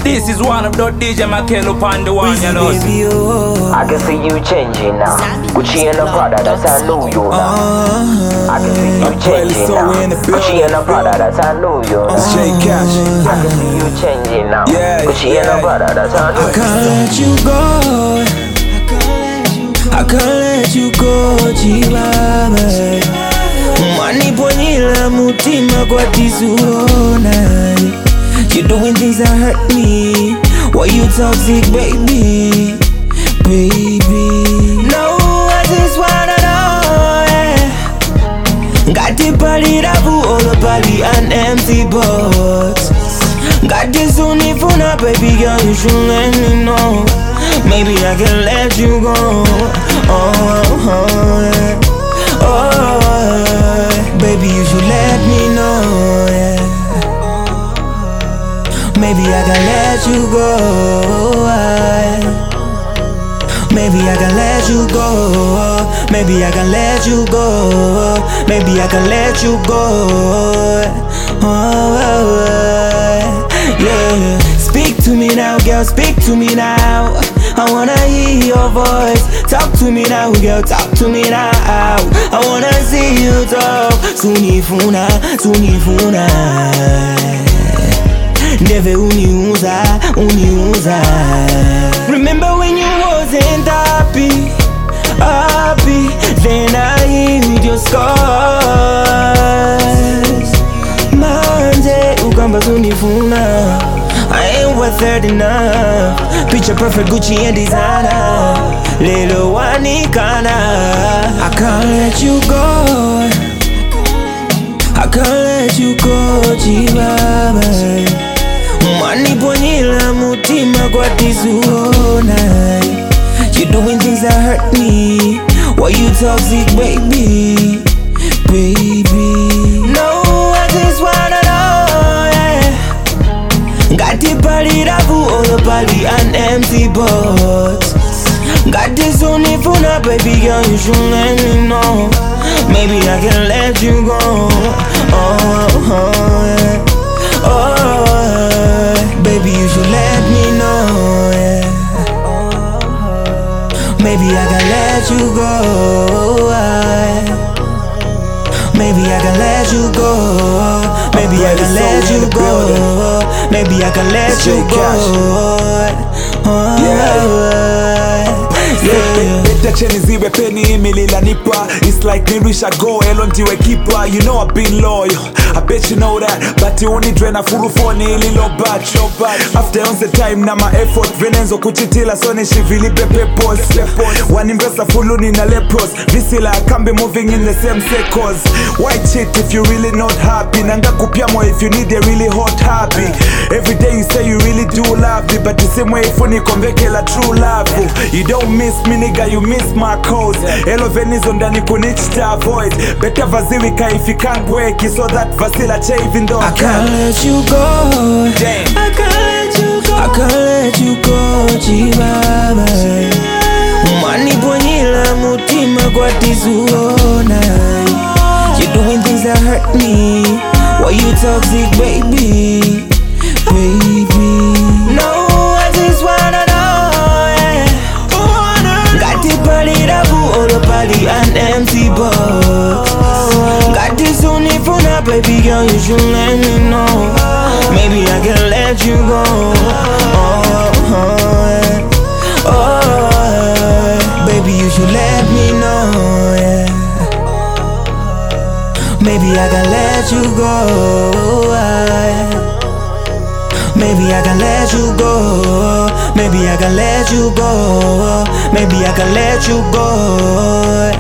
This is one of the DJ Makelo upon the one, you know. I can see you changing now. Gucci and the Prada, that's I know you now. I can see you changing now. Gucci and the Prada, that's I know you now. J Cash. I can see you changing now. Gucci and the Prada, that's I know you. I can't let you go. I can't let you go, Chibaba. Mani ponila mutima kwa tisuona. You're doing things that hurt me. Why you toxic, baby? Baby. No, I just wanna know, yeah. Got the body rabu, all the body and empty box. Got this only for now, baby girl, you should let me know. Maybe I can let you go. Baby, you should let me know, yeah. Maybe I can let you go. Maybe I can let you go. Maybe I can let you go. Maybe I can let you go. Yeah. Speak to me now, girl, speak to me now. I wanna hear your voice. Talk to me now, girl, talk to me now. I wanna see you talk. Sunifuna, sunifuna. Never uniuza, uniuza. Remember when you wasn't happy, happy. Then I healed your scars. Manje, ukamba sunifuna. I ain't worth it enough. Picture perfect Gucci and designer. Lelo wanikana. I can't let you go. I can't let you go, Chibaba. Mani ponila mutima kwa tisuona. You're doing things that hurt me. Why you toxic, baby? Baby. No, I just wanna know, yeah. Got the body rabu, all the body and empty box. Got this only for now, baby girl, you should let me know. Maybe I can let you go. Baby, you should let me know, yeah. Maybe I can let you go. Maybe I can let you go. Maybe I can let you go. Maybe I can let you go. Beta cheni ziwe peni imilila nipa. It's like nirisha go elontiwe keeper. You know I've been loyal, I bet you know that. But you only drain a full phone ili low bad. After on the time na my effort venenzo kuchitila sone shivili pepe pose. One investor fuluni na lepros. Visila kambe moving in the same circles. Why cheat if you really not happy? Nanga kupiamo if you need a really hot happy. Every day you say you really do love me, but the same way ifuni konvekela true love. You don't miss me nigga, you miss my cause. Elo venizo ndani kunichita avoid. Better vaziwika if you can't work so that vasila cha even though I can't let you go. Damn. I can't let you go. I can't let you go, Chibaba. Mani ponila mutima kwa tisuona. You're doing things that hurt me. Why you toxic, baby? Baby. No, I just wanna know, yeah. Got the body rabu, all the body and empty box. Got this only for now, baby girl, you should let me know. Maybe I can let you go. Baby, you should let me know, yeah. Maybe I can let you go. Maybe I can let you go. Maybe I can let you go. Maybe I can let you go.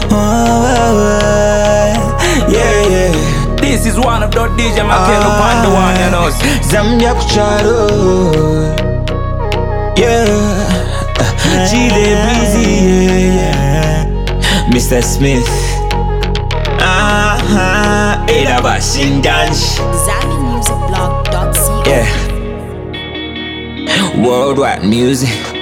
Yeah, yeah. This is one of the DJ Makelo upon the one, you know. Zambia kucharo. Yeah. Chile Breezy, yeah. Mr. Smith. Ada Bashinganj. ZambianMusicBlog.co. Yeah. Worldwide music.